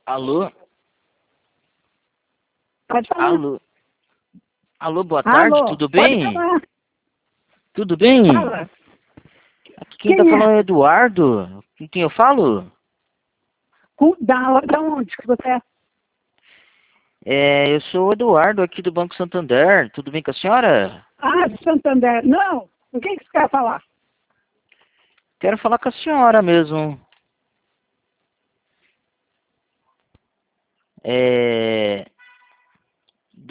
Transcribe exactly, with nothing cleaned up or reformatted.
Alô? Pode falar. Alô? Alô, boa tarde, Alô, tudo pode bem? falar. Tudo bem? Fala. Aqui quem tá Quem falando é? é Eduardo. Com quem eu falo? Com- Da, da onde que você é? É, eu sou o Eduardo aqui do Banco Santander. Tudo bem com a senhora? Ah, de Santander. Não, o que que você quer falar? Quero falar com a senhora mesmo. É...